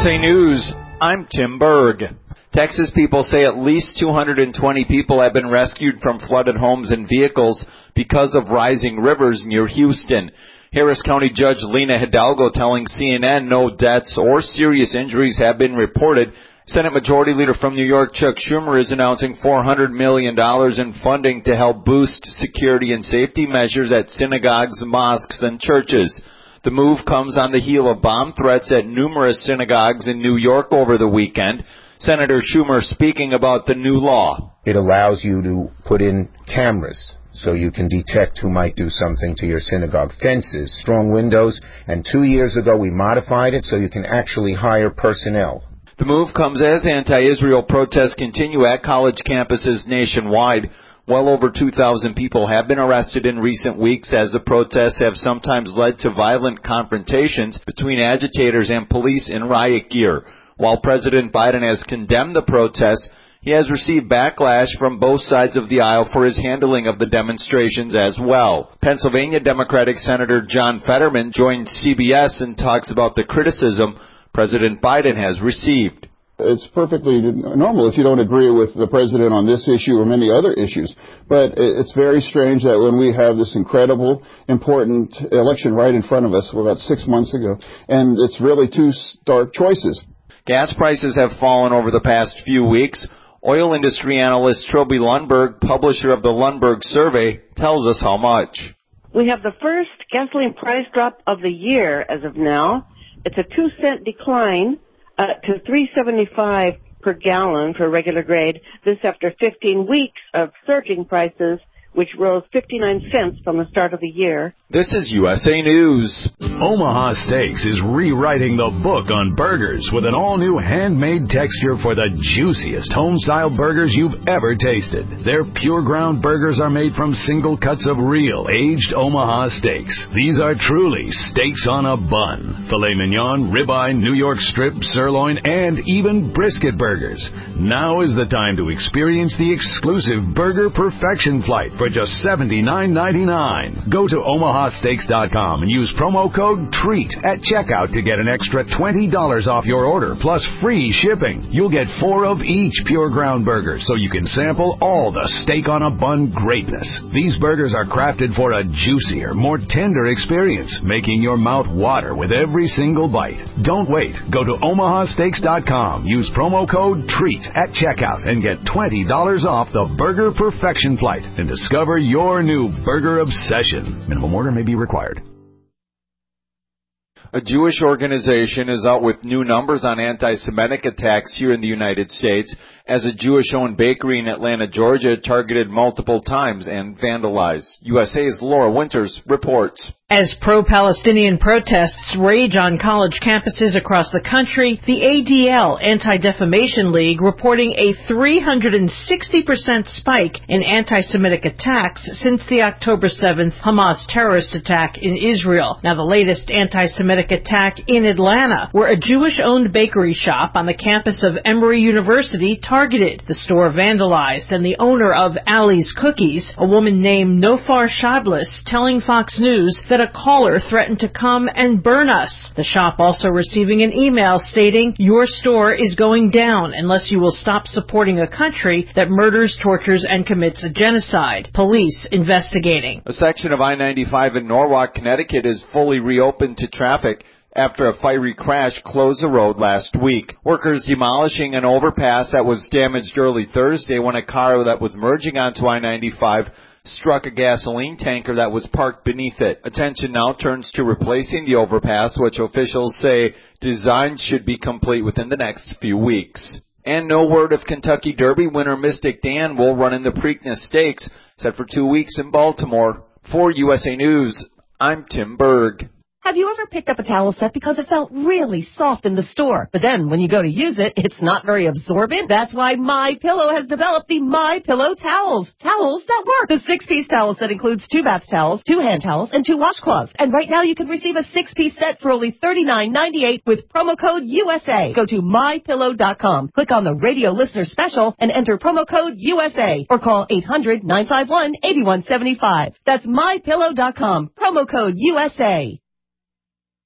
USA News, I'm Tim Berg. Texas people say at least 220 people have been rescued from flooded homes and vehicles because of rising rivers near Houston. Harris County Judge Lena Hidalgo telling CNN no deaths or serious injuries have been reported. Senate Majority Leader from New York, Chuck Schumer, is announcing $400 million in funding to help boost security and safety measures at synagogues, mosques, and churches. The move comes on the heel of bomb threats at numerous synagogues in New York over the weekend. Senator Schumer speaking about the new law. It allows you to put in cameras so you can detect who might do something to your synagogue. Fences, strong windows, and 2 years ago we modified it so you can actually hire personnel. The move comes as anti-Israel protests continue at college campuses nationwide. Well over 2,000 people have been arrested in recent weeks as the protests have sometimes led to violent confrontations between agitators and police in riot gear. While President Biden has condemned the protests, he has received backlash from both sides of the aisle for his handling of the demonstrations as well. Pennsylvania Democratic Senator John Fetterman joined CBS and talks about the criticism President Biden has received. It's perfectly normal if you don't agree with the president on this issue or many other issues. But it's very strange that when we have this incredible, important election right in front of us, about 6 months ago, and it's really two stark choices. Gas prices have fallen over the past few weeks. Oil industry analyst Trilby Lundberg, publisher of the Lundberg Survey, tells us how much. We have the first gasoline price drop of the year as of now. It's a 2-cent decline to $3.75 per gallon for regular grade. This after 15 weeks of surging prices, which rose 59 cents from the start of the year. This is USA News. Omaha Steaks is rewriting the book on burgers with an all-new handmade texture for the juiciest home-style burgers you've ever tasted. Their pure ground burgers are made from single cuts of real, aged Omaha steaks. These are truly steaks on a bun. Filet mignon, ribeye, New York strip, sirloin, and even brisket burgers. Now is the time to experience the exclusive Burger Perfection Flight for just $79.99. Go to omahasteaks.com and use promo code TREAT at checkout to get an extra $20 off your order plus free shipping. You'll get 4 of each pure ground burger so you can sample all the steak on a bun greatness. These burgers are crafted for a juicier, more tender experience, making your mouth water with every single bite. Don't wait. Go to omahasteaks.com. Use promo code TREAT at checkout and get $20 off the Burger Perfection Flight and discover your new burger obsession. Minimum order may be required. A Jewish organization is out with new numbers on anti-Semitic attacks here in the United States as a Jewish-owned bakery in Atlanta, Georgia, targeted multiple times and vandalized. USA's Laura Winters reports. As pro-Palestinian protests rage on college campuses across the country, the ADL, Anti-Defamation League, reporting a 360% spike in anti-Semitic attacks since the October 7th Hamas terrorist attack in Israel. Now, the latest anti-Semitic attack in Atlanta, where a Jewish-owned bakery shop on the campus of Emory University targeted. The store vandalized, and the owner of Ali's Cookies, a woman named Nofar Shadlis, telling Fox News that a caller threatened to come and burn us. The shop also receiving an email stating, "Your store is going down unless you will stop supporting a country that murders, tortures, and commits a genocide." Police investigating. A section of I-95 in Norwalk, Connecticut is fully reopened to traffic after a fiery crash closed the road last week. Workers demolishing an overpass that was damaged early Thursday when a car that was merging onto I-95 struck a gasoline tanker that was parked beneath it. Attention now turns to replacing the overpass, which officials say design should be complete within the next few weeks. And no word if Kentucky Derby winner Mystic Dan will run in the Preakness Stakes, set for 2 weeks in Baltimore. For USA News, I'm Tim Berg. Have you ever picked up a towel set because it felt really soft in the store, but then when you go to use it, it's not very absorbent? That's why MyPillow has developed the MyPillow towels. Towels that work. The 6-piece towel set includes 2 bath towels, 2 hand towels, and 2 washcloths. And right now you can receive a 6-piece set for only $39.98 with promo code USA. Go to MyPillow.com, click on the radio listener special, and enter promo code USA, or call 800-951-8175. That's MyPillow.com, promo code USA.